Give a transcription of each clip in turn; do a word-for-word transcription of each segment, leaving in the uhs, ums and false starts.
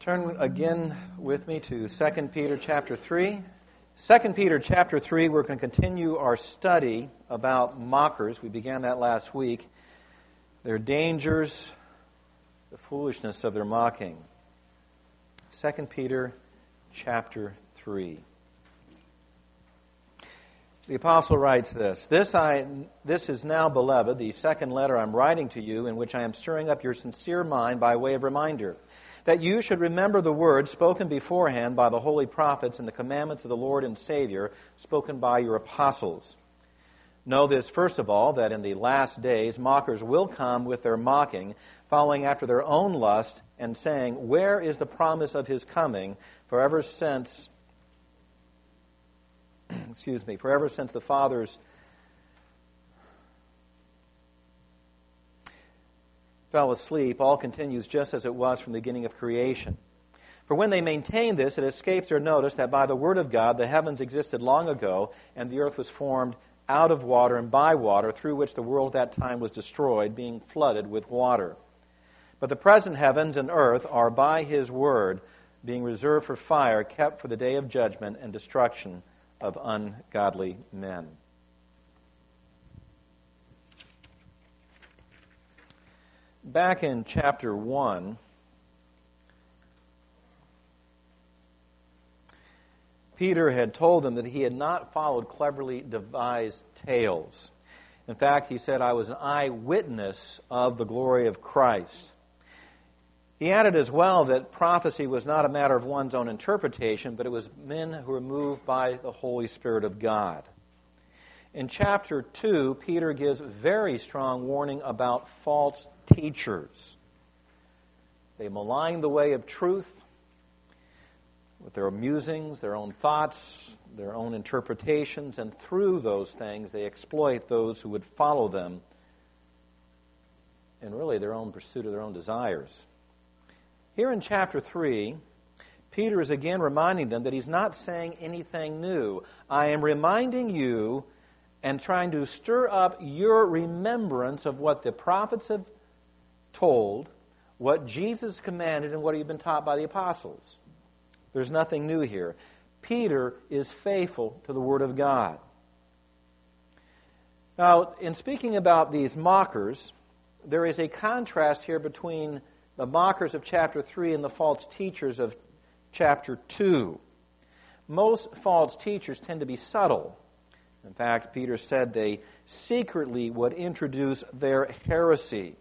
Turn again with me to Second Peter chapter three. Second Peter chapter three, we're going to continue our study about mockers. We began that last week. Their dangers, the foolishness of their mocking. Second Peter chapter three. The apostle writes this, this, I, this is now, beloved, the second letter I'm writing to you, in which I am stirring up your sincere mind by way of reminder, that you should remember the words spoken beforehand by the holy prophets and the commandments of the Lord and Savior spoken by your apostles. Know this, first of all, that in the last days mockers will come with their mocking, following after their own lust, and saying, where is the promise of his coming? For ever since, excuse me, for ever since the fathers fell asleep, all continues just as it was from the beginning of creation. For when they maintain this, it escapes their notice that by the word of God the heavens existed long ago, and the earth was formed out of water and by water, through which the world at that time was destroyed, being flooded with water. But the present heavens and earth are by his word, being reserved for fire, kept for the day of judgment and destruction of ungodly men. Back in chapter one, Peter had told them that he had not followed cleverly devised tales. In fact, he said, I was an eyewitness of the glory of Christ. He added as well that prophecy was not a matter of one's own interpretation, but it was men who were moved by the Holy Spirit of God. In chapter two, Peter gives very strong warning about false teachers. They malign the way of truth with their musings, their own thoughts, their own interpretations, and through those things they exploit those who would follow them in really their own pursuit of their own desires. Here in chapter three, Peter is again reminding them that he's not saying anything new. I am reminding you and trying to stir up your remembrance of what the prophets have told, what Jesus commanded, and what you've been taught by the apostles. There's nothing new here. Peter is faithful to the Word of God. Now, in speaking about these mockers, there is a contrast here between the mockers of chapter three and the false teachers of chapter two. Most false teachers tend to be subtle. In fact, Peter said they secretly would introduce their heresy.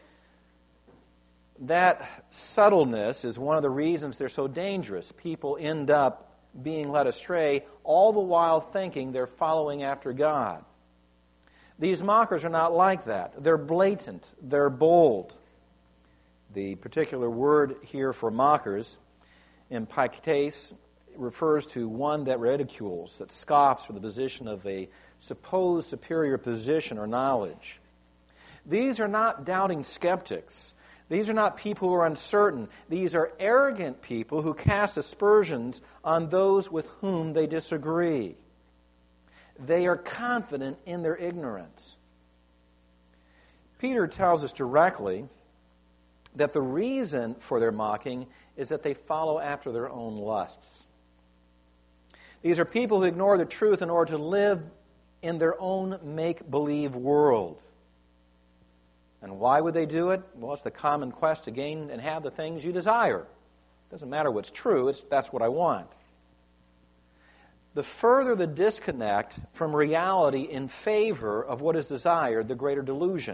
That subtleness is one of the reasons they're so dangerous. People end up being led astray, all the while thinking they're following after God. These mockers are not like that. They're blatant. They're bold. The particular word here for mockers, empiktes, refers to one that ridicules, that scoffs from the position of a supposed superior position or knowledge. These are not doubting skeptics. These are not people who are uncertain. These are arrogant people who cast aspersions on those with whom they disagree. They are confident in their ignorance. Peter tells us directly that the reason for their mocking is that they follow after their own lusts. These are people who ignore the truth in order to live in their own make-believe world. And why would they do it? Well, it's the common quest to gain and have the things you desire. It doesn't matter what's true, it's that's what I want. The further the disconnect from reality in favor of what is desired, the greater delusion.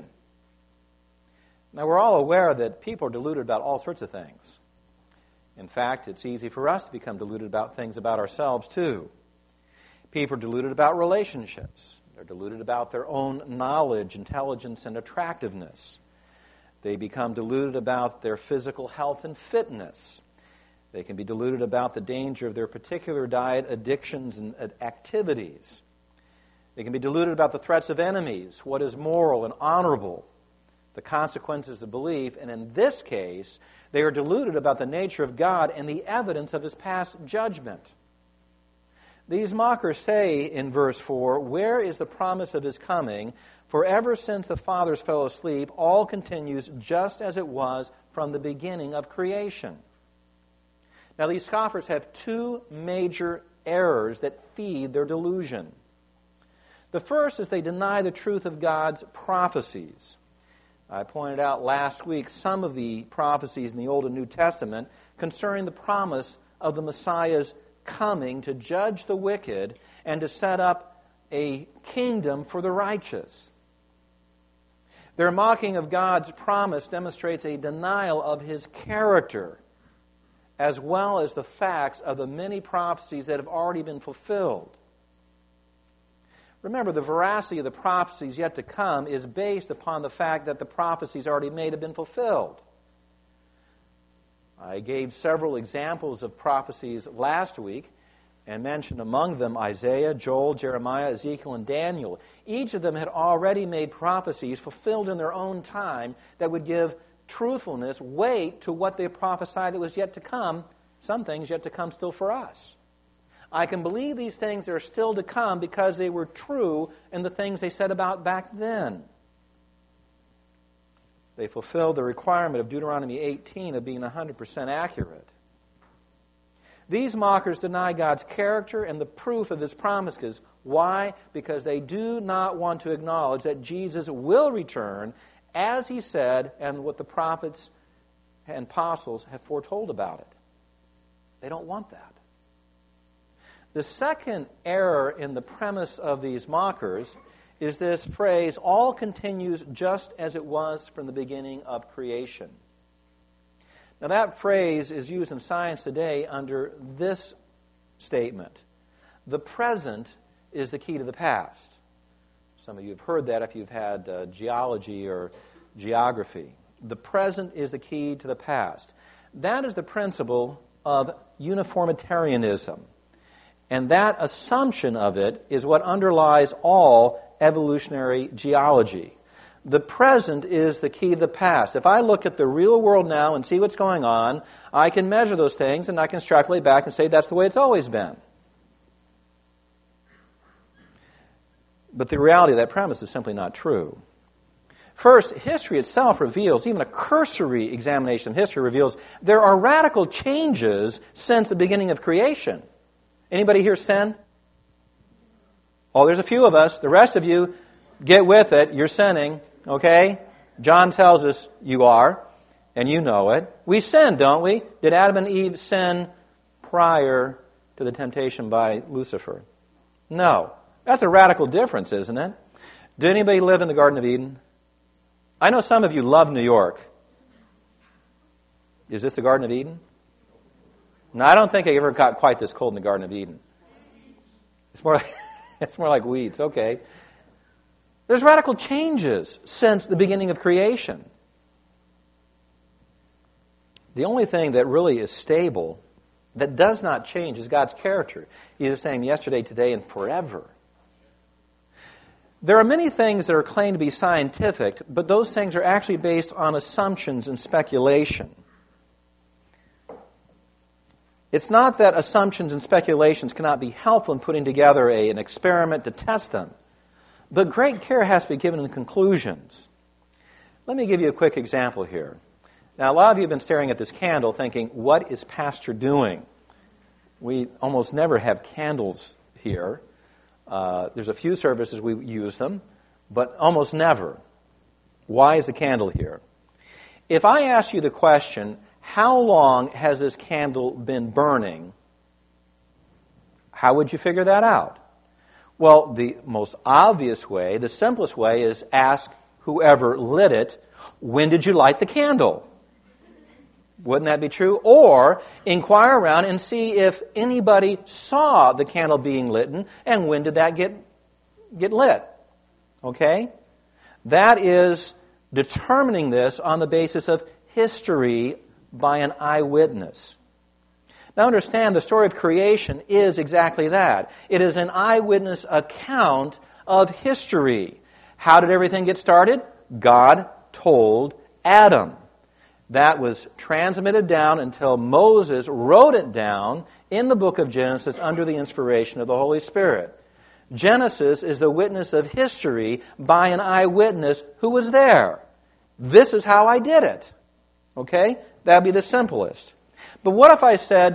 Now, we're all aware that people are deluded about all sorts of things. In fact, it's easy for us to become deluded about things about ourselves, too. People are deluded about relationships. They're deluded about their own knowledge, intelligence, and attractiveness. They become deluded about their physical health and fitness. They can be deluded about the danger of their particular diet, addictions, and activities. They can be deluded about the threats of enemies, what is moral and honorable, the consequences of belief, and in this case, they are deluded about the nature of God and the evidence of his past judgment. These mockers say in verse four, where is the promise of his coming? For ever since the fathers fell asleep, all continues just as it was from the beginning of creation. Now, these scoffers have two major errors that feed their delusion. The first is they deny the truth of God's prophecies. I pointed out last week some of the prophecies in the Old and New Testament concerning the promise of the Messiah's coming to judge the wicked and to set up a kingdom for the righteous. Their mocking of God's promise demonstrates a denial of His character, as well as the facts of the many prophecies that have already been fulfilled. Remember, the veracity of the prophecies yet to come is based upon the fact that the prophecies already made have been fulfilled. I gave several examples of prophecies last week and mentioned among them Isaiah, Joel, Jeremiah, Ezekiel, and Daniel. Each of them had already made prophecies fulfilled in their own time that would give truthfulness, weight to what they prophesied that was yet to come, some things yet to come still for us. I can believe these things that are still to come because they were true in the things they said about back then. They fulfilled the requirement of Deuteronomy eighteen of being one hundred percent accurate. These mockers deny God's character and the proof of His promises. Why? Because they do not want to acknowledge that Jesus will return as He said and what the prophets and apostles have foretold about it. They don't want that. The second error in the premise of these mockers is this phrase, all continues just as it was from the beginning of creation. Now that phrase is used in science today under this statement. The present is the key to the past. Some of you have heard that if you've had uh, geology or geography. The present is the key to the past. That is the principle of uniformitarianism. And that assumption of it is what underlies all evolutionary geology. The present is the key to the past. If I look at the real world now and see what's going on, I can measure those things and I can extrapolate back and say that's the way it's always been. But the reality of that premise is simply not true. First, history itself reveals, even a cursory examination of history reveals, there are radical changes since the beginning of creation. Anybody here sin? Oh, there's a few of us. The rest of you, get with it. You're sinning, okay? John tells us you are, and you know it. We sin, don't we? Did Adam and Eve sin prior to the temptation by Lucifer? No. That's a radical difference, isn't it? Did anybody live in the Garden of Eden? I know some of you love New York. Is this the Garden of Eden? No, I don't think I ever got quite this cold in the Garden of Eden. It's more like, it's more like weeds. Okay. There's radical changes since the beginning of creation. The only thing that really is stable, that does not change, is God's character. He is the same yesterday, today, and forever. There are many things that are claimed to be scientific, but those things are actually based on assumptions and speculation. It's not that assumptions and speculations cannot be helpful in putting together a, an experiment to test them, but great care has to be given in the conclusions. Let me give you a quick example here. Now, a lot of you have been staring at this candle thinking, what is Pastor doing? We almost never have candles here. Uh, there's a few services we use them, but almost never. Why is the candle here? If I ask you the question, how long has this candle been burning? How would you figure that out? Well, the most obvious way, the simplest way, is ask whoever lit it, when did you light the candle? Wouldn't that be true? Or inquire around and see if anybody saw the candle being lit, and when did that get, get lit? Okay? That is determining this on the basis of history by an eyewitness. Now understand, the story of creation is exactly that. It is an eyewitness account of history. How did everything get started? God told Adam. That was transmitted down until Moses wrote it down in the book of Genesis under the inspiration of the Holy Spirit. Genesis is the witness of history by an eyewitness who was there. This is how I did it. Okay? That would be the simplest. But what if I said,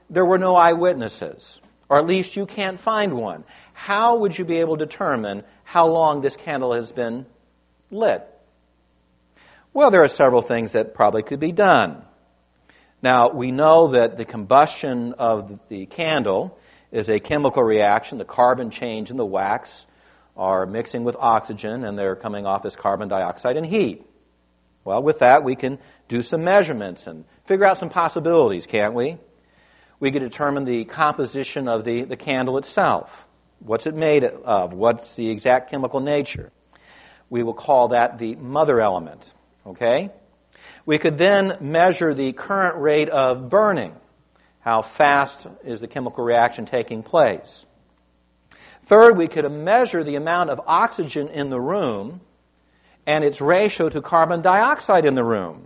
there were no eyewitnesses, or at least you can't find one. How would you be able to determine how long this candle has been lit? Well, there are several things that probably could be done. Now, we know that the combustion of the candle is a chemical reaction. The carbon change in the wax are mixing with oxygen, and they're coming off as carbon dioxide and heat. Well, with that, we can do some measurements and figure out some possibilities, can't we? We can determine the composition of the, the candle itself. What's it made of? What's the exact chemical nature? We will call that the mother element, okay? We could then measure the current rate of burning. How fast is the chemical reaction taking place? Third, we could measure the amount of oxygen in the room and its ratio to carbon dioxide in the room.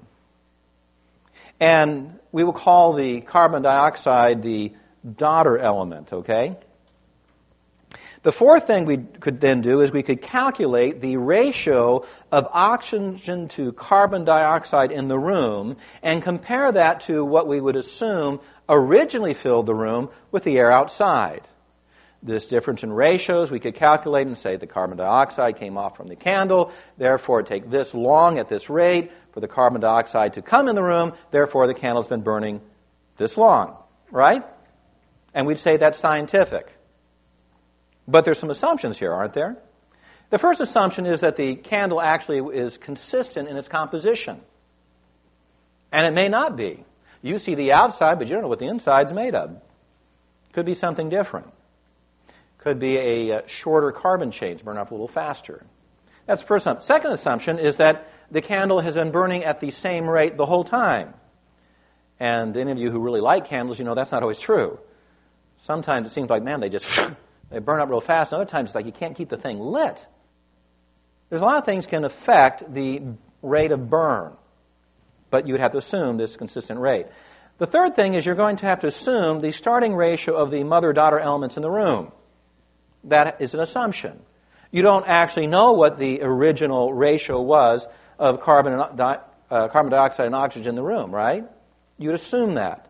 And we will call the carbon dioxide the daughter element, okay? The fourth thing we could then do is we could calculate the ratio of oxygen to carbon dioxide in the room and compare that to what we would assume originally filled the room with the air outside. This difference in ratios we could calculate and say the carbon dioxide came off from the candle, therefore it take this long at this rate for the carbon dioxide to come in the room, therefore the candle's been burning this long, right? And we'd say that's scientific. But there's some assumptions here, aren't there? The first assumption is that the candle actually is consistent in its composition. And it may not be. You see the outside, but you don't know what the inside's made of. Could be something different. Could be a shorter carbon change, burn off a little faster. That's the first assumption. Second assumption is that the candle has been burning at the same rate the whole time. And any of you who really like candles, you know that's not always true. Sometimes it seems like, man, they just they burn up real fast. And other times it's like you can't keep the thing lit. There's a lot of things can affect the rate of burn. But you would have to assume this consistent rate. The third thing is you're going to have to assume the starting ratio of the mother-daughter elements in the room. That is an assumption. You don't actually know what the original ratio was of carbon, and, uh, carbon dioxide and oxygen in the room, right? You'd assume that.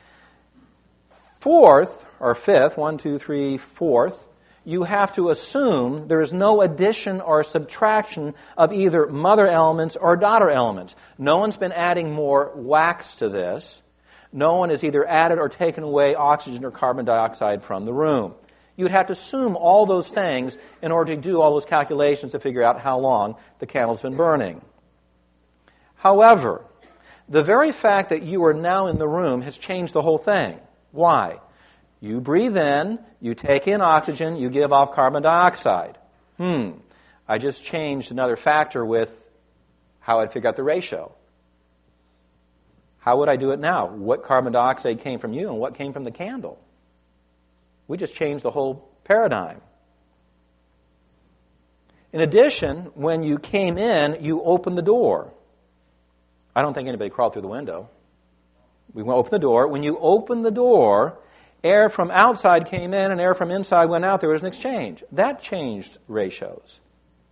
Fourth, or fifth, one, two, three, fourth, you have to assume there is no addition or subtraction of either mother elements or daughter elements. No one's been adding more wax to this. No one has either added or taken away oxygen or carbon dioxide from the room. You would have to assume all those things in order to do all those calculations to figure out how long the candle's been burning. However, the very fact that you are now in the room has changed the whole thing. Why? You breathe in, you take in oxygen, you give off carbon dioxide. Hmm, I just changed another factor with how I'd figure out the ratio. How would I do it now? What carbon dioxide came from you and what came from the candle? We just changed the whole paradigm. In addition, when you came in, you opened the door. I don't think anybody crawled through the window. We opened the door. When you opened the door, air from outside came in and air from inside went out. There was an exchange. That changed ratios.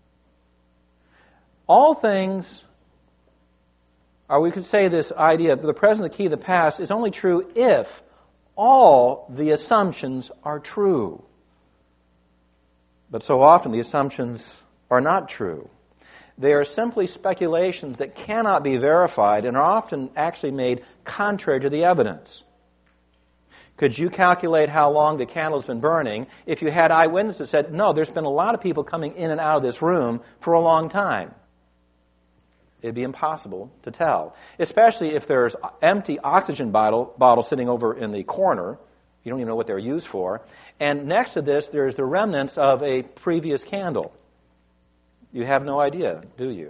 All things, or we could say this idea of the present, the key, the past, is only true if all the assumptions are true. But so often the assumptions are not true. They are simply speculations that cannot be verified and are often actually made contrary to the evidence. Could you calculate how long the candle's been burning if you had eyewitnesses that said, no, there's been a lot of people coming in and out of this room for a long time? It'd be impossible to tell, especially if there's empty oxygen bottle, bottle sitting over in the corner. You don't even know what they're used for. And next to this, there's the remnants of a previous candle. You have no idea, do you?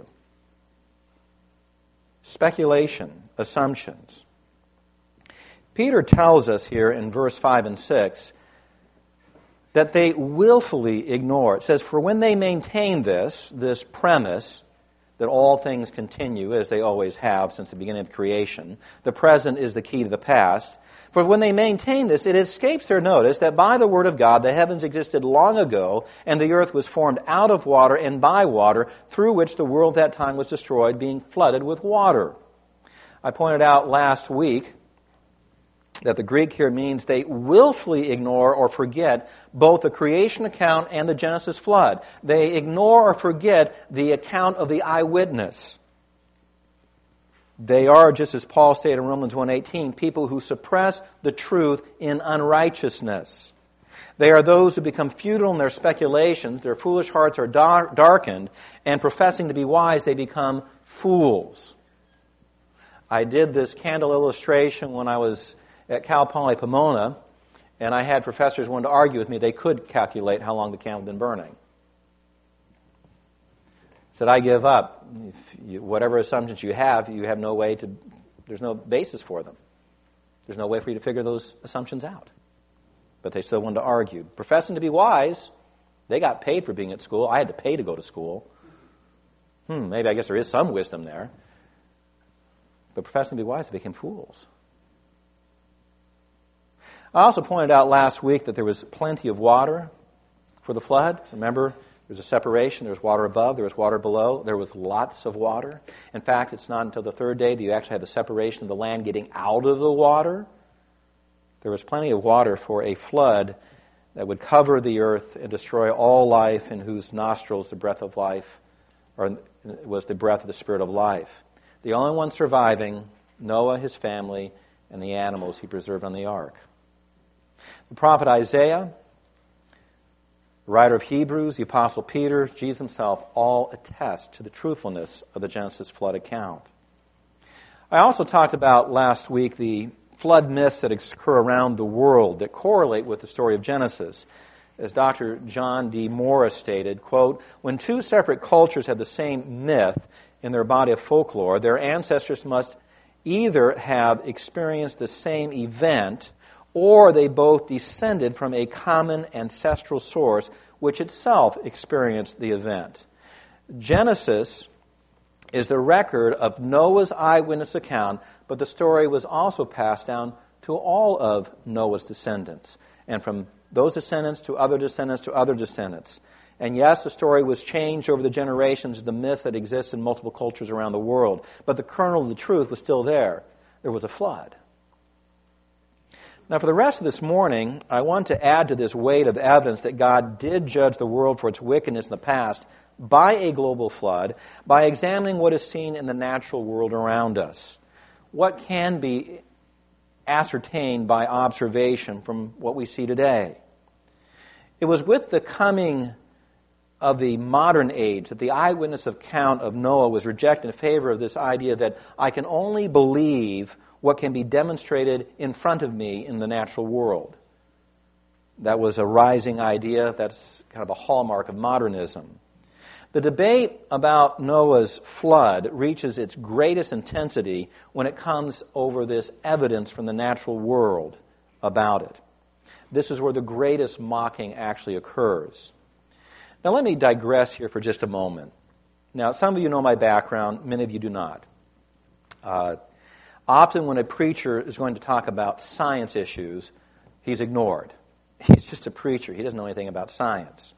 Speculation, assumptions. Peter tells us here in verse five and six that they willfully ignore. It says, for when they maintain this, this premise, that all things continue as they always have since the beginning of creation. The present is the key to the past. For when they maintain this, it escapes their notice that by the word of God the heavens existed long ago, and the earth was formed out of water and by water, through which the world at that time was destroyed, being flooded with water. I pointed out last week that the Greek here means they willfully ignore or forget both the creation account and the Genesis flood. They ignore or forget the account of the eyewitness. They are, just as Paul stated in Romans one eighteen, people who suppress the truth in unrighteousness. They are those who become futile in their speculations, their foolish hearts are dar- darkened, and professing to be wise, they become fools. I did this candle illustration when I was at Cal Poly Pomona, and I had professors wanting to argue with me. They could calculate how long the candle had been burning. I said, I give up. If you, whatever assumptions you have, you have no way to, there's no basis for them. There's no way for you to figure those assumptions out. But they still wanted to argue. Professing to be wise, they got paid for being at school. I had to pay to go to school. Hmm, maybe I guess there is some wisdom there. But professing to be wise, they became fools. I also pointed out last week that there was plenty of water for the flood. Remember, there was a separation. There was water above. There was water below. There was lots of water. In fact, it's not until the third day that you actually have the separation of the land getting out of the water. There was plenty of water for a flood that would cover the earth and destroy all life, in whose nostrils the breath of life, or was the breath of the Spirit of life. The only one surviving, Noah, his family, and the animals he preserved on the ark. The prophet Isaiah, the writer of Hebrews, the apostle Peter, Jesus himself, all attest to the truthfulness of the Genesis flood account. I also talked about last week the flood myths that occur around the world that correlate with the story of Genesis. As Doctor John D. Morris stated, quote, when two separate cultures have the same myth in their body of folklore, their ancestors must either have experienced the same event or they both descended from a common ancestral source which itself experienced the event. Genesis is the record of Noah's eyewitness account, but the story was also passed down to all of Noah's descendants, and from those descendants to other descendants to other descendants. And yes, the story was changed over the generations, the myth that exists in multiple cultures around the world, but the kernel of the truth was still there. There was a flood. Now, for the rest of this morning, I want to add to this weight of evidence that God did judge the world for its wickedness in the past by a global flood, by examining what is seen in the natural world around us. What can be ascertained by observation from what we see today? It was with the coming of the modern age that the eyewitness account of Noah was rejected in favor of this idea that I can only believe what can be demonstrated in front of me in the natural world. That was a rising idea. That's kind of a hallmark of modernism. The debate about Noah's flood reaches its greatest intensity when it comes over this evidence from the natural world about it. This is where the greatest mocking actually occurs. Now let me digress here for just a moment. Now some of you know my background, many of you do not. Uh, often when a preacher is going to talk about science issues, he's ignored. He's just a preacher. He doesn't know anything about science.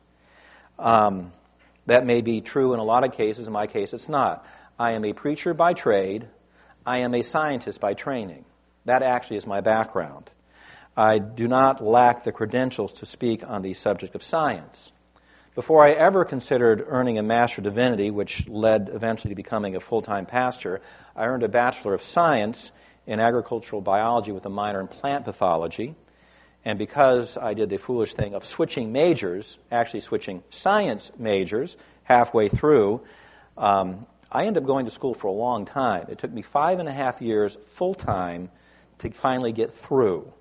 Um, that may be true in a lot of cases. In my case, it's not. I am a preacher by trade. I am a scientist by training. That actually is my background. I do not lack the credentials to speak on the subject of science. Before I ever considered earning a Master of Divinity, which led eventually to becoming a full-time pastor, I earned a Bachelor of Science in Agricultural Biology with a minor in plant pathology. And because I did the foolish thing of switching majors, actually switching science majors halfway through, um, I ended up going to school for a long time. It took me five and a half years full-time to finally get through.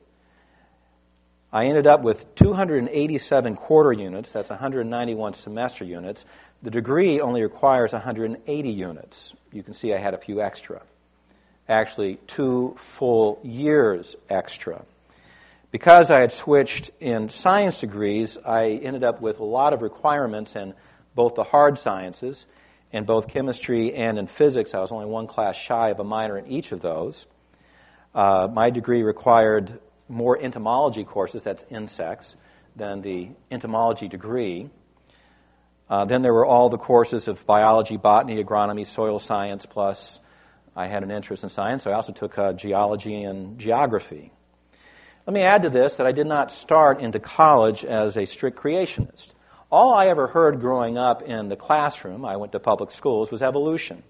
I ended up with two hundred eighty-seven quarter units. That's one hundred ninety-one semester units. The degree only requires one hundred eighty units. You can see I had a few extra. Actually, two full years extra. Because I had switched in science degrees, I ended up with a lot of requirements in both the hard sciences, in both chemistry and in physics. I was only one class shy of a minor in each of those. Uh, my degree required more entomology courses, that's insects, than the entomology degree. Uh, then there were all the courses of biology, botany, agronomy, soil science, plus I had an interest in science, so I also took uh, geology and geography. Let me add to this that I did not start into college as a strict creationist. All I ever heard growing up in the classroom, I went to public schools, was evolution.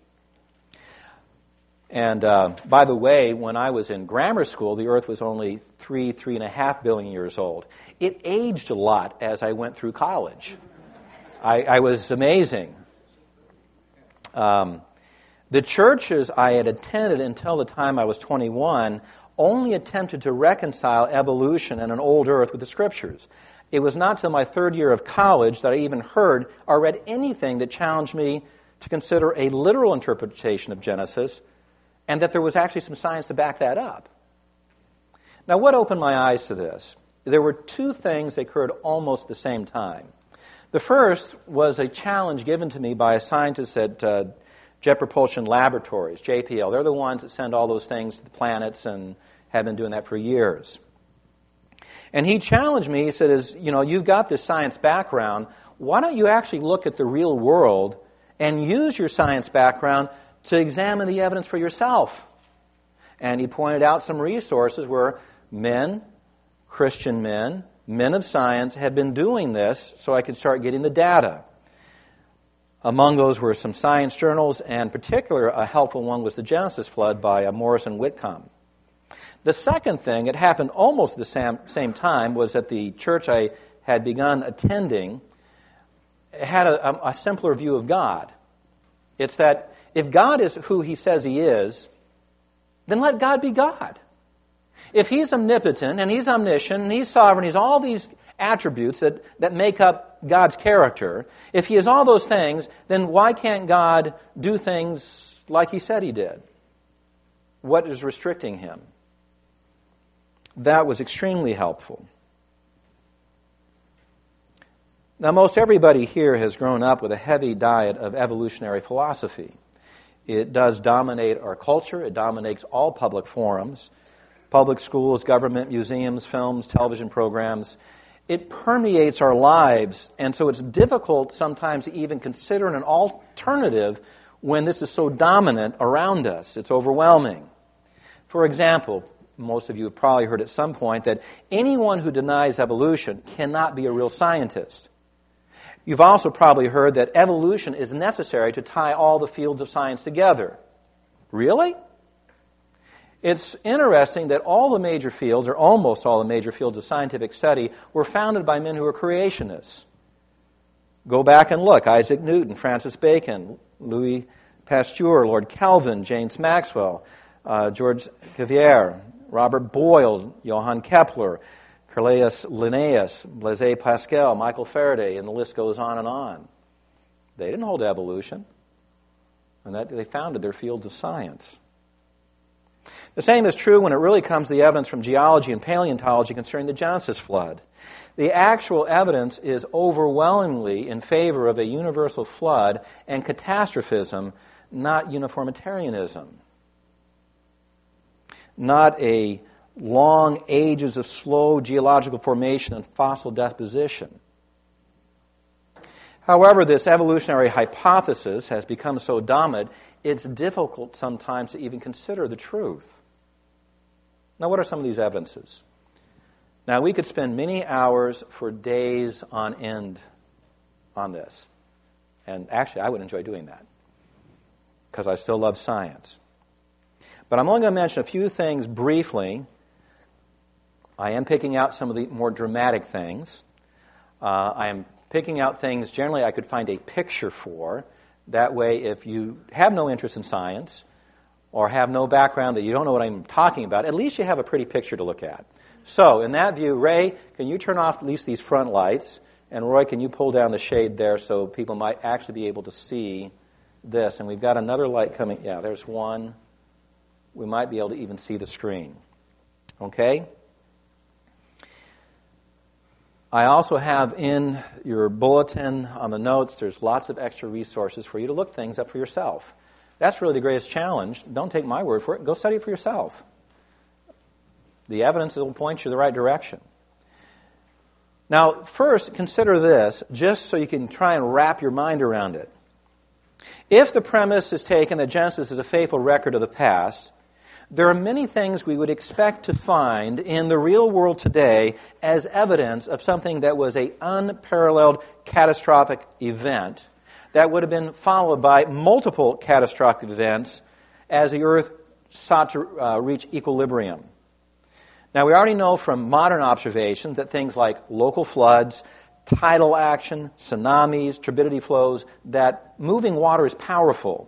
And uh, by the way, when I was in grammar school, the Earth was only three, three and a half billion years old. It aged a lot as I went through college. I, I was amazing. Um, the churches I had attended until the time I was twenty-one only attempted to reconcile evolution and an old Earth with the Scriptures. It was not till my third year of college that I even heard or read anything that challenged me to consider a literal interpretation of Genesis, and that there was actually some science to back that up. Now, what opened my eyes to this? There were two things that occurred almost at the same time. The first was a challenge given to me by a scientist at uh, Jet Propulsion Laboratories, J P L. They're the ones that send all those things to the planets and have been doing that for years. And he challenged me, he said, is, you know, you've got this science background, why don't you actually look at the real world and use your science background to examine the evidence for yourself? And he pointed out some resources where men, Christian men, men of science, had been doing this so I could start getting the data. Among those were some science journals, and in particular, a helpful one was The Genesis Flood by uh, Morrison Whitcomb. The second thing, it happened almost at the same, same time, was that the church I had begun attending had a, a, a simpler view of God. It's that if God is who He says He is, then let God be God. If He's omnipotent and He's omniscient and He's sovereign, He's all these attributes that, that make up God's character, if He is all those things, then why can't God do things like He said He did? What is restricting Him? That was extremely helpful. Now, most everybody here has grown up with a heavy diet of evolutionary philosophy. It does dominate our culture. It dominates all public forums, public schools, government, museums, films, television programs. It permeates our lives, and so it's difficult sometimes to even consider an alternative when this is so dominant around us. It's overwhelming. For example, most of you have probably heard at some point that anyone who denies evolution cannot be a real scientist. You've also probably heard that evolution is necessary to tie all the fields of science together. Really? It's interesting that all the major fields, or almost all the major fields of scientific study, were founded by men who were creationists. Go back and look. Isaac Newton, Francis Bacon, Louis Pasteur, Lord Kelvin, James Maxwell, uh, George Cuvier, Robert Boyle, Johann Kepler, Cornelius Linnaeus, Blaise Pascal, Michael Faraday, and the list goes on and on. They didn't hold evolution, and that they founded their fields of science. The same is true when it really comes to the evidence from geology and paleontology concerning the Genesis flood. The actual evidence is overwhelmingly in favor of a universal flood and catastrophism, not uniformitarianism. Not a long ages of slow geological formation and fossil deposition. However, this evolutionary hypothesis has become so dominant, it's difficult sometimes to even consider the truth. Now, what are some of these evidences? Now, we could spend many hours for days on end on this. And actually, I would enjoy doing that because I still love science. But I'm only going to mention a few things briefly. I am picking out some of the more dramatic things. Uh, I am picking out things generally I could find a picture for. That way, if you have no interest in science or have no background that you don't know what I'm talking about, at least you have a pretty picture to look at. So, in that view, Ray, can you turn off at least these front lights? And Roy, can you pull down the shade there so people might actually be able to see this? And we've got another light coming. Yeah, there's one. We might be able to even see the screen. Okay? I also have in your bulletin on the notes, there's lots of extra resources for you to look things up for yourself. That's really the greatest challenge. Don't take my word for it. Go study it for yourself. The evidence will point you the right direction. Now, first, consider this, just so you can try and wrap your mind around it. If the premise is taken that Genesis is a faithful record of the past, There are many things we would expect to find in the real world today as evidence of something that was an unparalleled catastrophic event that would have been followed by multiple catastrophic events as the Earth sought to uh, reach equilibrium. Now, we already know from modern observations that things like local floods, tidal action, tsunamis, turbidity flows, that moving water is powerful.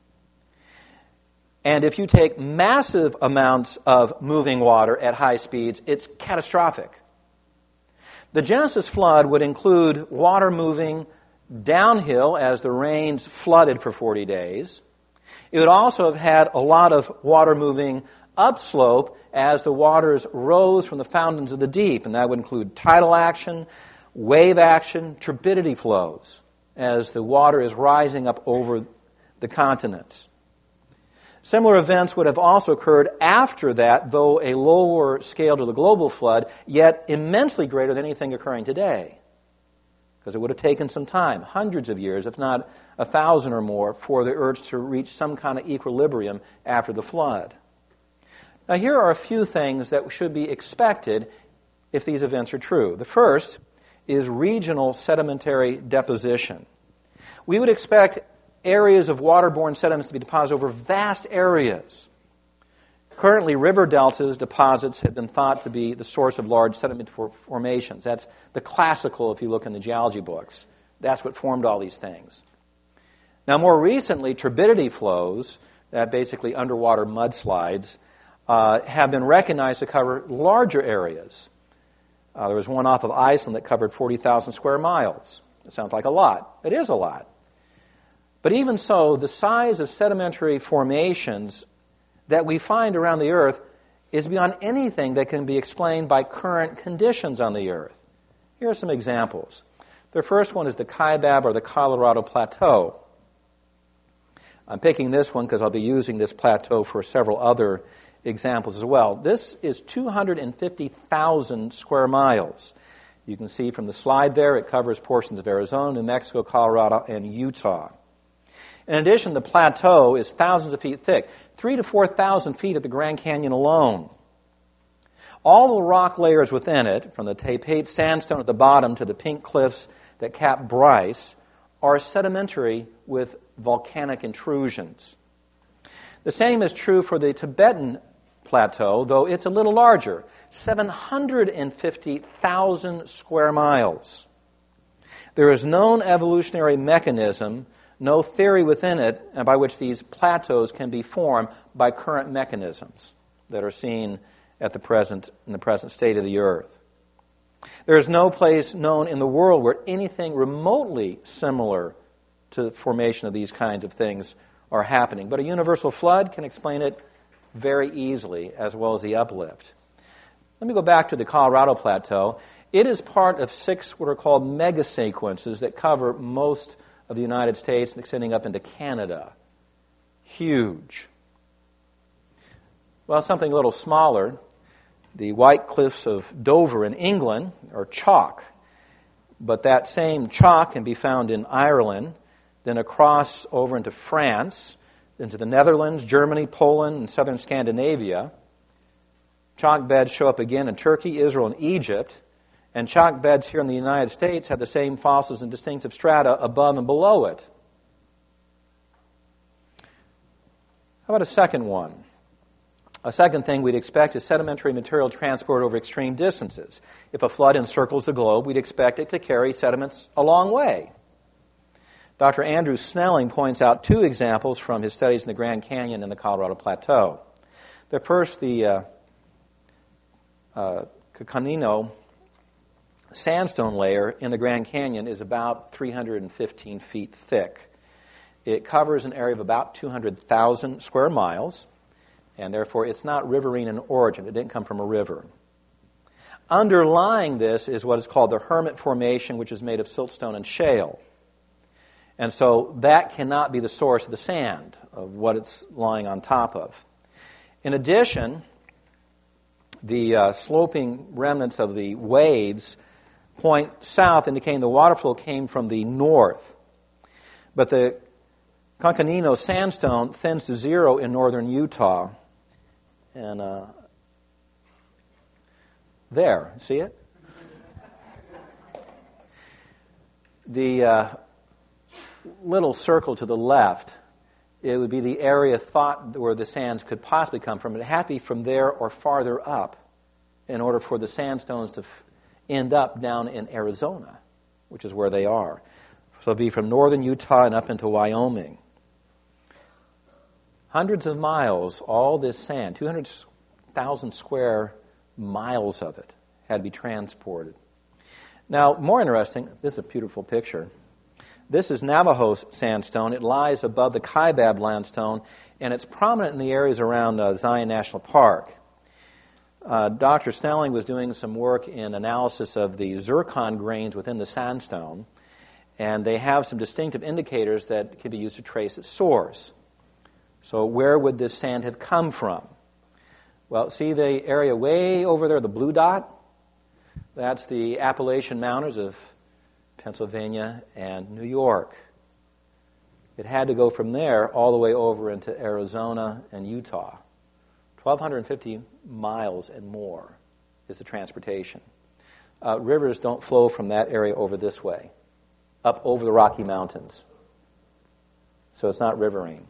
And if you take massive amounts of moving water at high speeds, it's catastrophic. The Genesis flood would include water moving downhill as the rains flooded for forty days. It would also have had a lot of water moving upslope as the waters rose from the fountains of the deep, and that would include tidal action, wave action, turbidity flows as the water is rising up over the continents. Similar events would have also occurred after that, though a lower scale to the global flood, yet immensely greater than anything occurring today. Because it would have taken some time, hundreds of years, if not a thousand or more, for the earth to reach some kind of equilibrium after the flood. Now, here are a few things that should be expected if these events are true. The first is regional sedimentary deposition. We would expect areas of waterborne sediments to be deposited over vast areas. Currently, river deltas deposits have been thought to be the source of large sediment for formations. That's the classical, if you look in the geology books. That's what formed all these things. Now, more recently, turbidity flows, that basically underwater mudslides, uh, have been recognized to cover larger areas. Uh, there was one off of Iceland that covered forty thousand square miles. It sounds like a lot. It is a lot. But even so, the size of sedimentary formations that we find around the earth is beyond anything that can be explained by current conditions on the earth. Here are some examples. The first one is the Kaibab, or the Colorado Plateau. I'm picking this one because I'll be using this plateau for several other examples as well. This is two hundred fifty thousand square miles. You can see from the slide there, it covers portions of Arizona, New Mexico, Colorado, and Utah. In addition, the plateau is thousands of feet thick, three to four thousand feet at the Grand Canyon alone. All the rock layers within it, from the Taipei sandstone at the bottom to the pink cliffs that cap Bryce, are sedimentary with volcanic intrusions. The same is true for the Tibetan Plateau, though it's a little larger, seven hundred fifty thousand square miles. There is known evolutionary mechanism, no theory within it by which these plateaus can be formed by current mechanisms that are seen at the present in the present state of the earth. There is no place known in the world where anything remotely similar to the formation of these kinds of things are happening. But a universal flood can explain it very easily, as well as the uplift. Let me go back to the Colorado Plateau. It is part of six what are called megasequences that cover most of the United States and extending up into Canada. Huge. Well, something a little smaller, the White Cliffs of Dover in England are chalk. But that same chalk can be found in Ireland, then across over into France, into the Netherlands, Germany, Poland, and southern Scandinavia. Chalk beds show up again in Turkey, Israel, and Egypt. And chalk beds here in the United States have the same fossils and distinctive strata above and below it. How about a second one? A second thing we'd expect is sedimentary material transport over extreme distances. If a flood encircles the globe, we'd expect it to carry sediments a long way. Doctor Andrew Snelling points out two examples from his studies in the Grand Canyon and the Colorado Plateau. The first, the uh, uh, Coconino sandstone layer in the Grand Canyon is about three hundred fifteen feet thick. It covers an area of about two hundred thousand square miles, and therefore it's not riverine in origin. It didn't come from a river. Underlying this is what is called the Hermit Formation, which is made of siltstone and shale. And so that cannot be the source of the sand, of what it's lying on top of. In addition, the uh, sloping remnants of the waves point south, indicating the water flow came from the north. But the Coconino sandstone thins to zero in northern Utah, and uh, there, see it? The uh, little circle to the left, it would be the area thought where the sands could possibly come from. It had to be from there or farther up in order for the sandstones to f- end up down in Arizona, which is where they are. So it'd be from northern Utah and up into Wyoming. Hundreds of miles, all this sand, two hundred thousand square miles of it had to be transported. Now, more interesting, this is a beautiful picture. This is Navajo sandstone. It lies above the Kaibab limestone, and it's prominent in the areas around uh, Zion National Park. Uh, Doctor Snelling was doing some work in analysis of the zircon grains within the sandstone, and they have some distinctive indicators that can be used to trace its source. So where would this sand have come from? Well, see the area way over there, the blue dot? That's the Appalachian Mountains of Pennsylvania and New York. It had to go from there all the way over into Arizona and Utah. twelve fifty miles and more is the transportation. Uh, rivers don't flow from that area over this way, up over the Rocky Mountains. So it's not riverine.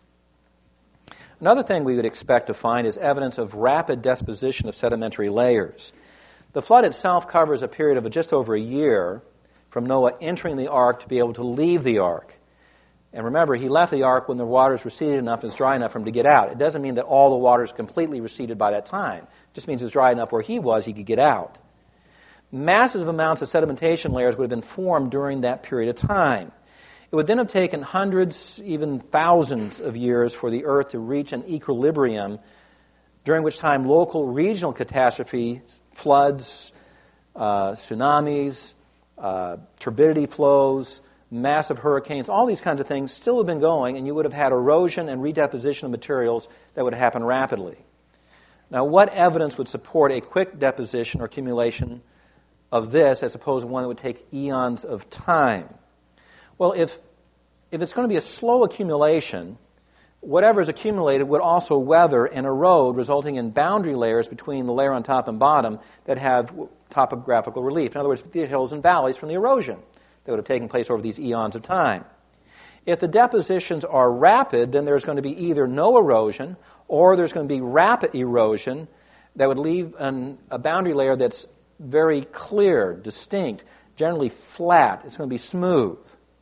Another thing we would expect to find is evidence of rapid deposition of sedimentary layers. The flood itself covers a period of just over a year from Noah entering the ark to be able to leave the ark. And remember, he left the ark when the waters receded enough and it's dry enough for him to get out. It doesn't mean that all the waters completely receded by that time. It just means it's dry enough where he was, he could get out. Massive amounts of sedimentation layers would have been formed during that period of time. It would then have taken hundreds, even thousands of years for the earth to reach an equilibrium, during which time local regional catastrophes, floods, uh, tsunamis, uh, turbidity flows, massive hurricanes, all these kinds of things still have been going, and you would have had erosion and redeposition of materials that would happen rapidly. Now, what evidence would support a quick deposition or accumulation of this as opposed to one that would take eons of time? Well, if if it's going to be a slow accumulation, whatever is accumulated would also weather and erode, resulting in boundary layers between the layer on top and bottom that have topographical relief. In other words, the hills and valleys from the erosion that would have taken place over these eons of time. If the depositions are rapid, then there's going to be either no erosion or there's going to be rapid erosion that would leave an, a boundary layer that's very clear, distinct, generally flat. It's going to be smooth.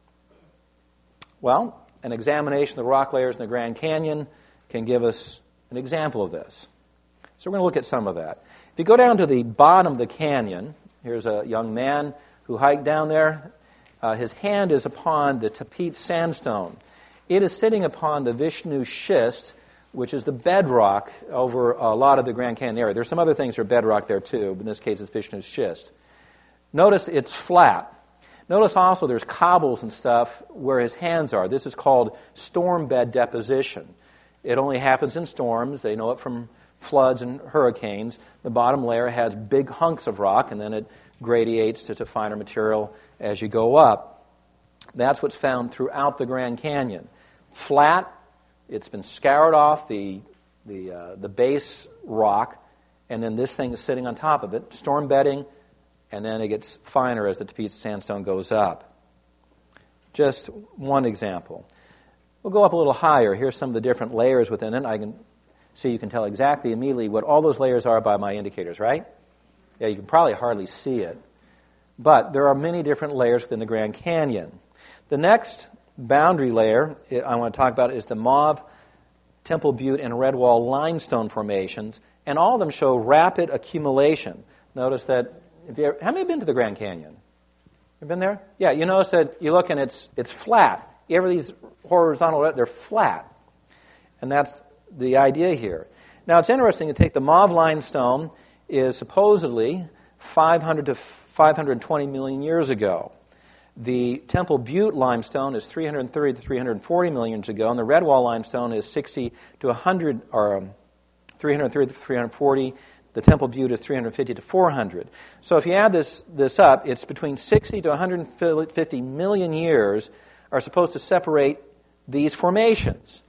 Well, an examination of the rock layers in the Grand Canyon can give us an example of this. So we're going to look at some of that. If you go down to the bottom of the canyon, here's a young man who hiked down there. Uh, his hand is upon the Tapete sandstone. It is sitting upon the Vishnu schist, which is the bedrock over a lot of the Grand Canyon area. There's some other things that are bedrock there too, but in this case it's Vishnu schist. Notice it's flat. Notice also there's cobbles and stuff where his hands are. This is called storm bed deposition. It only happens in storms. They know it from floods and hurricanes. The bottom layer has big hunks of rock, and then it gradiates to, to finer material as you go up. That's what's found throughout the Grand Canyon. Flat, it's been scoured off the, the, uh, the base rock, and then this thing is sitting on top of it, storm bedding, and then it gets finer as the Tapete sandstone goes up. Just one example. We'll go up a little higher. Here's some of the different layers within it. I can see you can tell exactly immediately what all those layers are by my indicators, right? Yeah, you can probably hardly see it. But there are many different layers within the Grand Canyon. The next boundary layer I want to talk about is the Mauve, Temple Butte, and Redwall limestone formations, and all of them show rapid accumulation. Notice that, if you ever, how many have been to the Grand Canyon? You been there? Yeah, you notice that you look and it's it's flat. You ever these horizontal, they're flat. And that's the idea here. Now, it's interesting to take the Mauve limestone is supposedly five hundred to five hundred twenty million years ago. The Temple Butte limestone is three hundred thirty to three hundred forty million years ago, and the Redwall limestone is sixty to one hundred, or um, three hundred thirty to three hundred forty. The Temple Butte is three hundred fifty to four hundred. So if you add this this up, it's between sixty to one hundred fifty million years are supposed to separate these formations.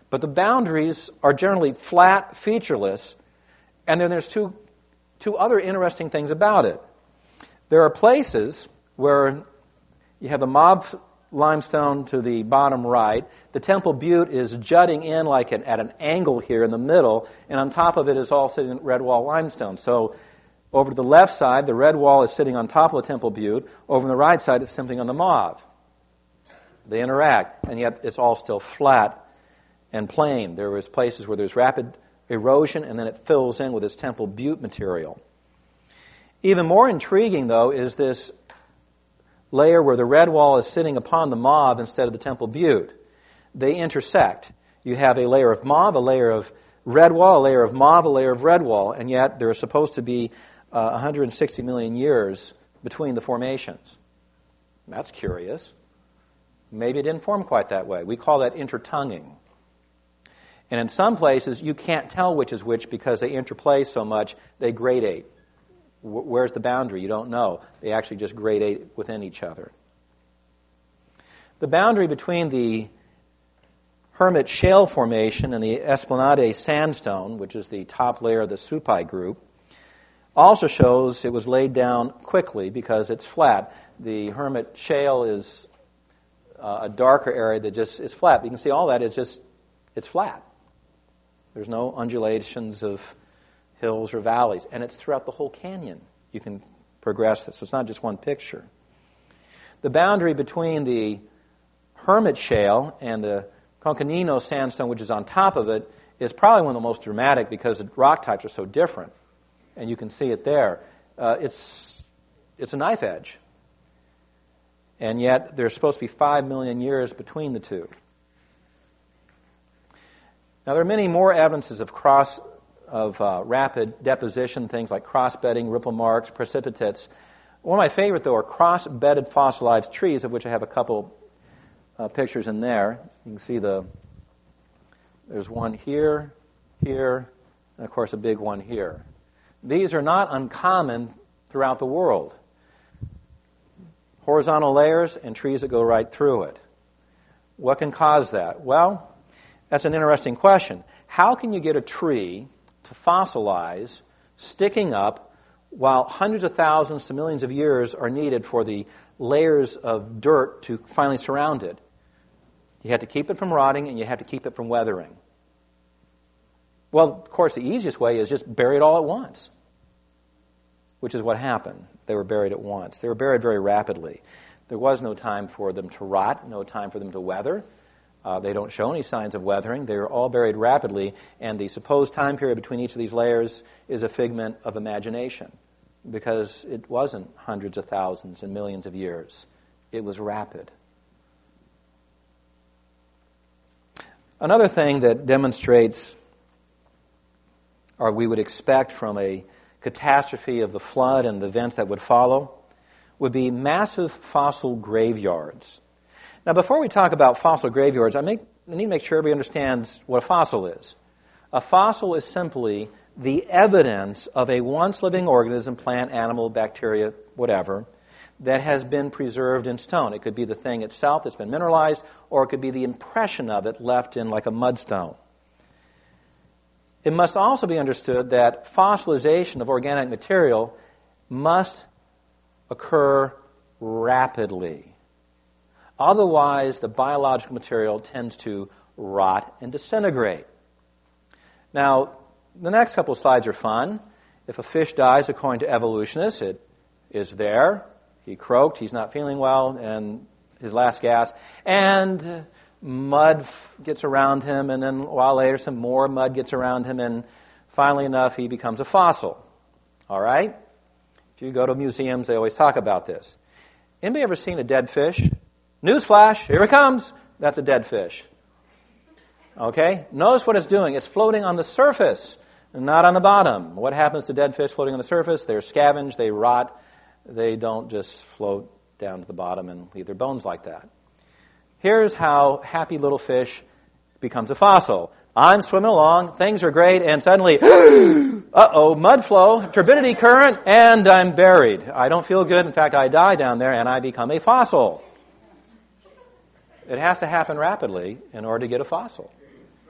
But the boundaries are generally flat, featureless, and then there's two, two other interesting things about it. There are places where you have the Mauve limestone to the bottom right. The Temple Butte is jutting in like an, at an angle here in the middle, and on top of it is all sitting red wall limestone. So over to the left side, the red wall is sitting on top of the Temple Butte. Over on the right side, it's sitting on the Mauve. They interact, and yet it's all still flat and plain. There is places where there's rapid erosion, and then it fills in with this Temple Butte material. Even more intriguing, though, is this layer where the red wall is sitting upon the Mauve instead of the Temple Butte. They intersect. You have a layer of Mauve, a layer of red wall, a layer of Mauve, a layer of red wall, and yet there are supposed to be uh, one hundred sixty million years between the formations. That's curious. Maybe it didn't form quite that way. We call that intertonguing. And in some places, you can't tell which is which because they interplay so much, they gradate. Where's the boundary? You don't know. They actually just gradate within each other. The boundary between the Hermit Shale Formation and the Esplanade Sandstone, which is the top layer of the Supai group, also shows it was laid down quickly because it's flat. The Hermit Shale is uh, a darker area that just is flat. You can see all that is just, it's flat. There's no undulations of hills or valleys, and it's throughout the whole canyon. You can progress this, so it's not just one picture. The boundary between the Hermit Shale and the Conconino Sandstone, which is on top of it, is probably one of the most dramatic because the rock types are so different, and you can see it there. Uh, it's it's a knife edge, and yet there's supposed to be five million years between the two. Now, there are many more evidences of cross of uh, rapid deposition, things like cross-bedding, ripple marks, precipitates. One of my favorite, though, are cross-bedded fossilized trees, of which I have a couple uh, pictures in there. You can see the there's one here, here, and, of course, a big one here. These are not uncommon throughout the world. Horizontal layers and trees that go right through it. What can cause that? Well, that's an interesting question. How can you get a tree to fossilize, sticking up, while hundreds of thousands to millions of years are needed for the layers of dirt to finally surround it? You have to keep it from rotting, and you have to keep it from weathering. Well, of course, the easiest way is just bury it all at once, which is what happened. They were buried at once. They were buried very rapidly. There was no time for them to rot, no time for them to weather. Uh, they don't show any signs of weathering. They are all buried rapidly, and the supposed time period between each of these layers is a figment of imagination because it wasn't hundreds of thousands and millions of years. It was rapid. Another thing that demonstrates, or we would expect from a catastrophe of the flood and the events that would follow, would be massive fossil graveyards. Now, before we talk about fossil graveyards, I, make, I need to make sure everybody understands what a fossil is. A fossil is simply the evidence of a once living organism, plant, animal, bacteria, whatever, that has been preserved in stone. It could be the thing itself that's been mineralized, or it could be the impression of it left in like a mudstone. It must also be understood that fossilization of organic material must occur rapidly. Otherwise, the biological material tends to rot and disintegrate. Now, the next couple of slides are fun. If a fish dies, according to evolutionists, it is there. He croaked, he's not feeling well, and his last gasp. And mud f- gets around him, and then a while later, some more mud gets around him, and finally enough, he becomes a fossil. All right? If you go to museums, they always talk about this. Anybody ever seen a dead fish? Newsflash, here it comes. That's a dead fish. Okay? Notice what it's doing. It's floating on the surface, and not on the bottom. What happens to dead fish floating on the surface? They're scavenged, they rot. They don't just float down to the bottom and leave their bones like that. Here's how happy little fish becomes a fossil. I'm swimming along, things are great, and suddenly, uh-oh, mud flow, turbidity current, and I'm buried. I don't feel good. In fact, I die down there, and I become a fossil. It has to happen rapidly in order to get a fossil.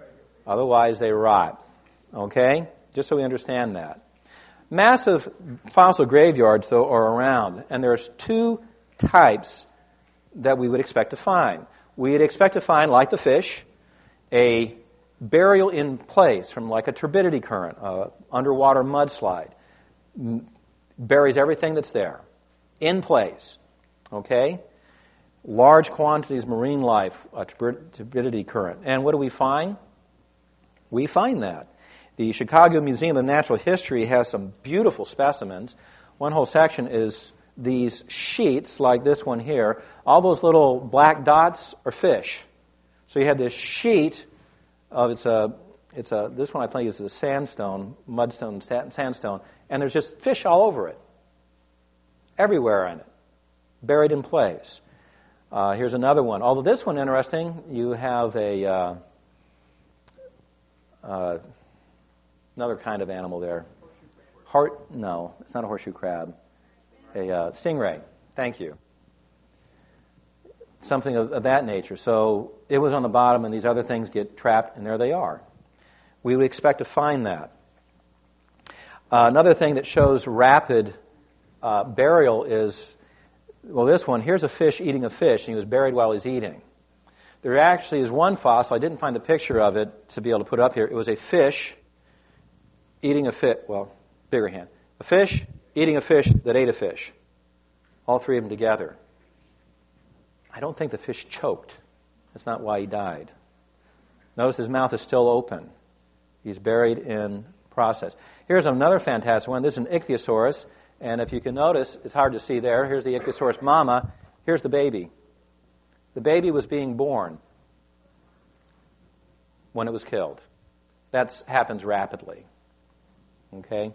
Otherwise, they rot. Okay? Just so we understand that. Massive fossil graveyards, though, are around, and there's two types that we would expect to find. We'd expect to find, like the fish, a burial in place from like a turbidity current, uh, underwater mudslide, m- buries everything that's there, in place. Okay? Large quantities of marine life, a turbidity current. And what do we find? We find that. The Chicago Museum of Natural History has some beautiful specimens. One whole section is these sheets, like this one here. All those little black dots are fish. So you have this sheet of, it's a, it's a, this one I think is a sandstone, mudstone, sandstone, and there's just fish all over it. Everywhere in it. Buried in place. Uh, here's another one. Although this one, interesting, you have a, uh, uh, another kind of animal there. Heart, no, it's not a horseshoe crab. A uh, stingray. Thank you. Something of, of that nature. So it was on the bottom, and these other things get trapped, and there they are. We would expect to find that. Uh, another thing that shows rapid uh, burial is, well, this one, here's a fish eating a fish, and he was buried while he's eating. There actually is one fossil, I didn't find the picture of it to be able to put up here. It was a fish eating a fish, well, bigger hand. A fish eating a fish that ate a fish. All three of them together. I don't think the fish choked. That's not why he died. Notice his mouth is still open. He's buried in process. Here's another fantastic one. This is an ichthyosaurus. And if you can notice, it's hard to see there. Here's the ichthyosaurus mama. Here's the baby. The baby was being born when it was killed. That happens rapidly. Okay?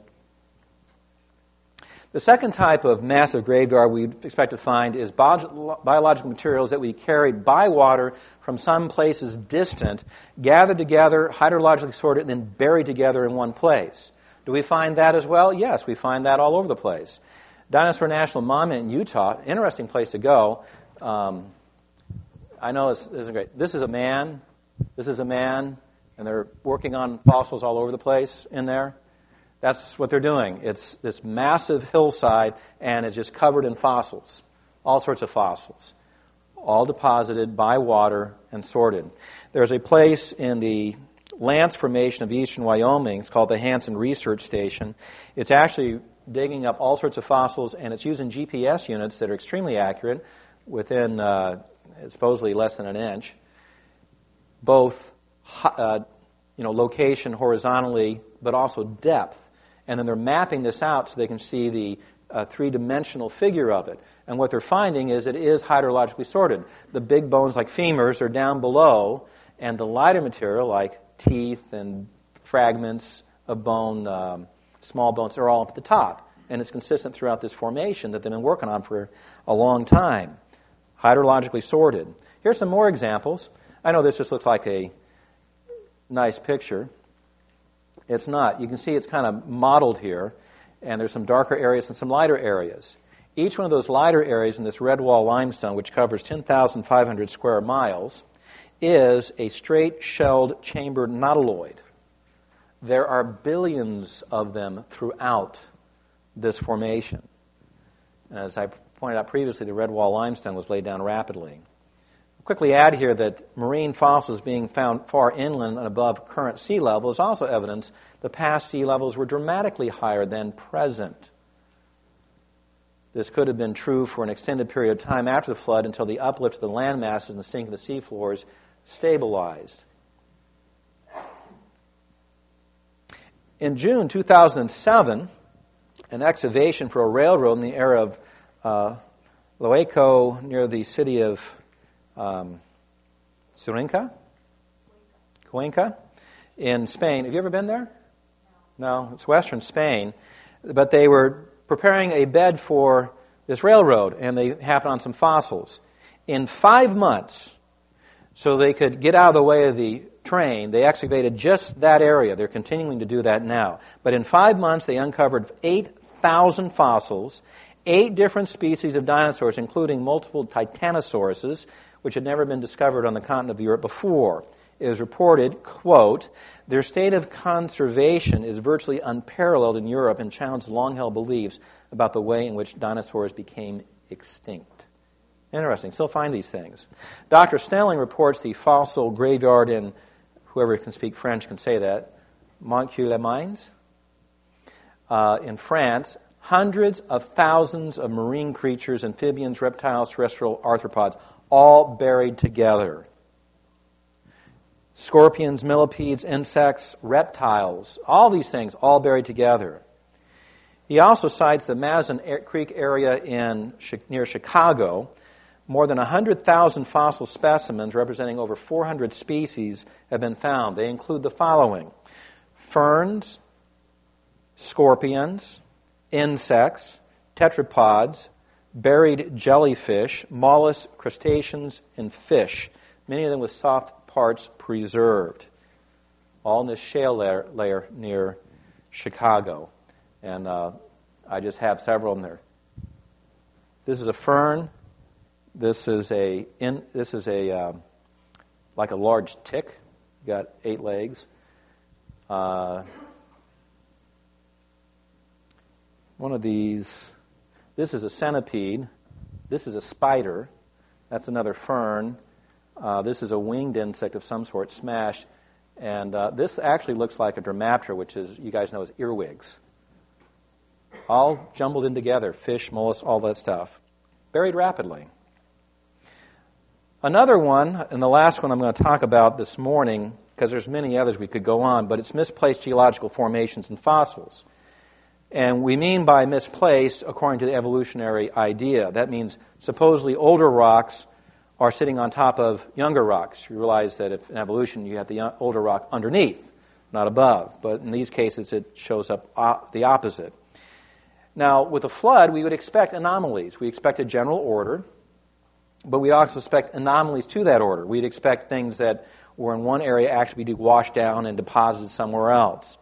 The second type of massive graveyard we expect to find is bio- biological materials that we carried by water from some places distant, gathered together, hydrologically sorted, and then buried together in one place. Do we find that as well? Yes, we find that all over the place. Dinosaur National Monument in Utah, interesting place to go. Um, I know this, this is great. This is a man. This is a man, and they're working on fossils all over the place in there. That's what they're doing. It's this massive hillside, and it's just covered in fossils, all sorts of fossils, all deposited by water and sorted. There's a place in the Lance Formation of eastern Wyoming. It's called the Hansen Research Station. It's actually digging up all sorts of fossils, and it's using G P S units that are extremely accurate, within uh, supposedly less than an inch, both uh, you know, location horizontally, but also depth. And then they're mapping this out so they can see the uh, three-dimensional figure of it. And what they're finding is it is hydrologically sorted. The big bones, like femurs, are down below, and the lighter material, like teeth and fragments of bone, um, small bones, are all up at the top. And it's consistent throughout this formation that they've been working on for a long time. Hydrologically sorted. Here's some more examples. I know this just looks like a nice picture. It's not. You can see it's kind of modeled here, and there's some darker areas and some lighter areas. Each one of those lighter areas in this red wall limestone, which covers ten thousand five hundred square miles, is a straight-shelled chambered nautiloid. There are billions of them throughout this formation. As I pointed out previously, the red wall limestone was laid down rapidly. I'll quickly add here that marine fossils being found far inland and above current sea level is also evidence the past sea levels were dramatically higher than present. This could have been true for an extended period of time after the flood until the uplift of the land masses and the sinking of the seafloors stabilized. In June two thousand seven, an excavation for a railroad in the area of uh, Loeco near the city of um, Cuenca? Cuenca in Spain. Have you ever been there? No, it's western Spain. But they were preparing a bed for this railroad, and they happened on some fossils. In five months, so they could get out of the way of the train, they excavated just that area. They're continuing to do that now. But in five months, they uncovered eight thousand fossils, eight different species of dinosaurs, including multiple titanosauruses, which had never been discovered on the continent of Europe before. it is reported, quote, their state of conservation is virtually unparalleled in Europe and challenges long-held beliefs about the way in which dinosaurs became extinct. Interesting. Still find these things. Doctor Snelling reports the fossil graveyard in, whoever can speak French can say that, Montcuq-les-Mines, uh, in France. Hundreds of thousands of marine creatures, amphibians, reptiles, terrestrial arthropods, all buried together. Scorpions, millipedes, insects, reptiles, all these things all buried together. He also cites the Mazon Creek area in near Chicago. More than one hundred thousand fossil specimens representing over four hundred species have been found. They include the following: ferns, scorpions, insects, tetrapods, buried jellyfish, mollusks, crustaceans, and fish, many of them with soft parts preserved, all in this shale layer, layer near Chicago. And uh, I just have several in there. This is a fern. This is a in, this is a um, like a large tick. Got eight legs. Uh, one of these. This is a centipede. This is a spider. That's another fern. Uh, this is a winged insect of some sort, smash. And uh, this actually looks like a Dermaptera, which is, you guys know, is earwigs. All jumbled in together, fish, mollusks, all that stuff. Buried rapidly. Another one, and the last one I'm going to talk about this morning, because there's many others we could go on, but it's misplaced geological formations and fossils. And we mean by misplaced, according to the evolutionary idea, that means supposedly older rocks are sitting on top of younger rocks. You realize that if in evolution you have the older rock underneath, not above. But in these cases it shows up op- the opposite. Now, with a flood, we would expect anomalies. We expect a general order, but we also expect anomalies to that order. We'd expect things that were in one area actually be washed down and deposited somewhere else.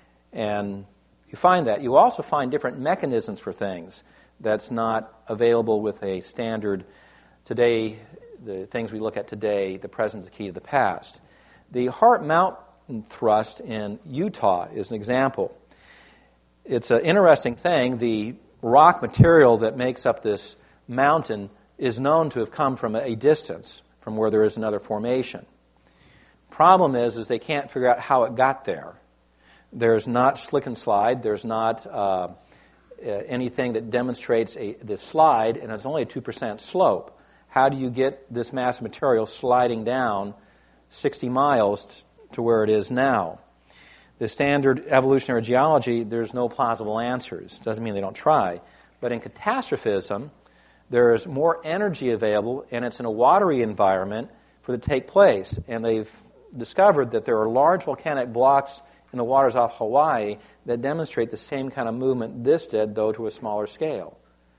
And you find that. You also find different mechanisms for things that's not available with a standard today, the things we look at today, the present is the key to the past. The Hart Mountain thrust in Utah is an example. It's an interesting thing. The rock material that makes up this mountain is known to have come from a distance from where there is another formation. Problem is, is they can't figure out how it got there. There's not slick and slide. There's not uh, anything that demonstrates a, the slide, and it's only a two percent slope. How do you get this mass of material sliding down sixty miles t- to where it is now? The standard evolutionary geology, there's no plausible answers. Doesn't mean they don't try. But in catastrophism, there's more energy available, and it's in a watery environment for it to take place. And they've discovered that there are large volcanic blocks in the waters off Hawaii that demonstrate the same kind of movement this did, though to a smaller scale.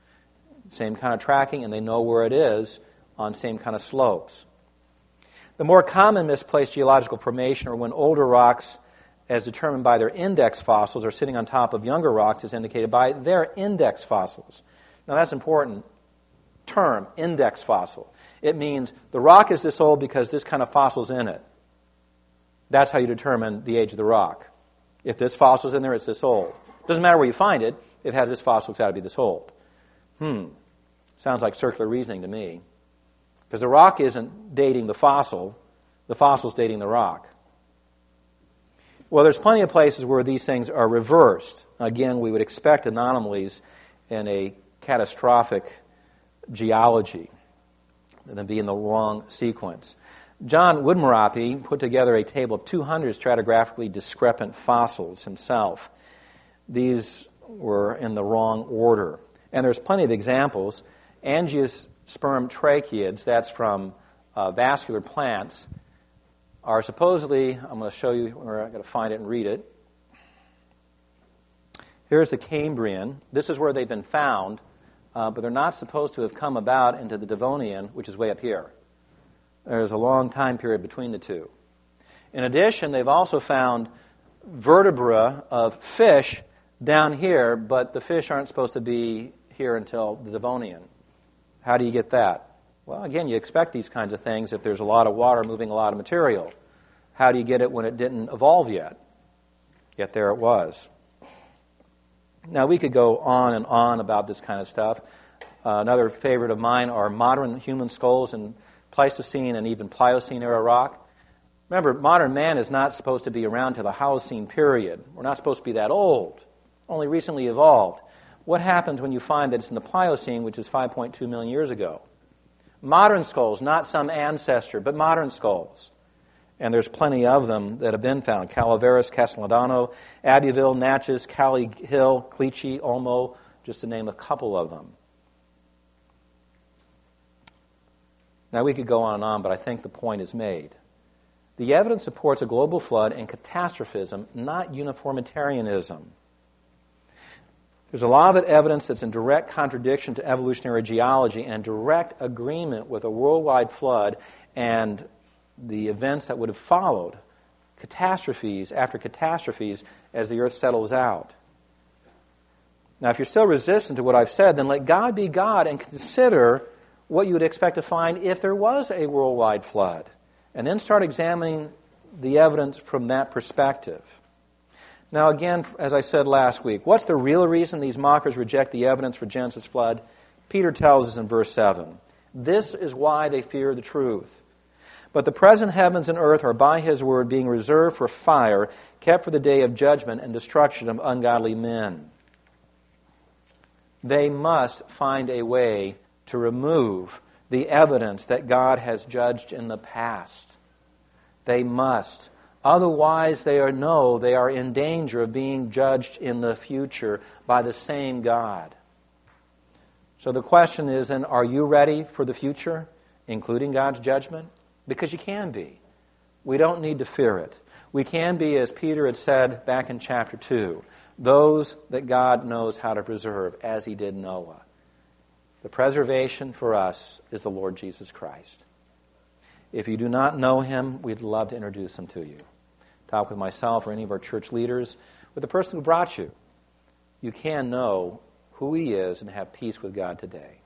Same kind of tracking, and they know where it is on same kind of slopes. The more common misplaced geological formation are when older rocks, as determined by their index fossils, are sitting on top of younger rocks, as indicated by their index fossils. Now that's an important term, index fossil. It means the rock is this old because this kind of fossil's in it. That's how you determine the age of the rock. If this fossil's in there, it's this old. Doesn't matter where you find it. If it has this fossil, it's got to be this old. Hmm. Sounds like circular reasoning to me. Because the rock isn't dating the fossil. The fossil's dating the rock. Well, there's plenty of places where these things are reversed. Again, we would expect anomalies in a catastrophic geology and then be in the wrong sequence. John Woodmorappy put together a table of two hundred stratigraphically discrepant fossils himself. These were in the wrong order. And there's plenty of examples. Angiosperm tracheids, that's from uh, vascular plants, are supposedly, I'm going to show you where I've got to find it and read it. Here's the Cambrian. This is where they've been found, uh, but they're not supposed to have come about into the Devonian, which is way up here. There's a long time period between the two. In addition, they've also found vertebra of fish down here, but the fish aren't supposed to be here until the Devonian. How do you get that? Well, again, you expect these kinds of things if there's a lot of water moving a lot of material. How do you get it when it didn't evolve yet? Yet there it was. Now, we could go on and on about this kind of stuff. Uh, another favorite of mine are modern human skulls in Pleistocene and even Pliocene era rock. Remember, modern man is not supposed to be around to the Holocene period. We're not supposed to be that old, only recently evolved. What happens when you find that it's in the Pliocene, which is five point two million years ago? Modern skulls, not some ancestor, but modern skulls. And there's plenty of them that have been found. Calaveras, Castellano, Abbeville, Natchez, Cali Hill, Clichy, Olmo, just to name a couple of them. Now, we could go on and on, but I think the point is made. The evidence supports a global flood and catastrophism, not uniformitarianism. There's a lot of evidence that's in direct contradiction to evolutionary geology and direct agreement with a worldwide flood and the events that would have followed, catastrophes after catastrophes as the earth settles out. Now, if you're still resistant to what I've said, then let God be God and consider what you would expect to find if there was a worldwide flood. And then start examining the evidence from that perspective. Now again, as I said last week, what's the real reason these mockers reject the evidence for Genesis flood? Peter tells us in verse seven. This is why they fear the truth. But the present heavens and earth are by his word being reserved for fire, kept for the day of judgment and destruction of ungodly men. They must find a way to remove the evidence that God has judged in the past. They must. Otherwise, they are know they are in danger of being judged in the future by the same God. So the question is then, are you ready for the future, including God's judgment? Because you can be. We don't need to fear it. We can be, as Peter had said back in chapter two, those that God knows how to preserve, as he did Noah. The preservation for us is the Lord Jesus Christ. If you do not know him, we'd love to introduce him to you. Talk with myself or any of our church leaders, with the person who brought you. You can know who he is and have peace with God today.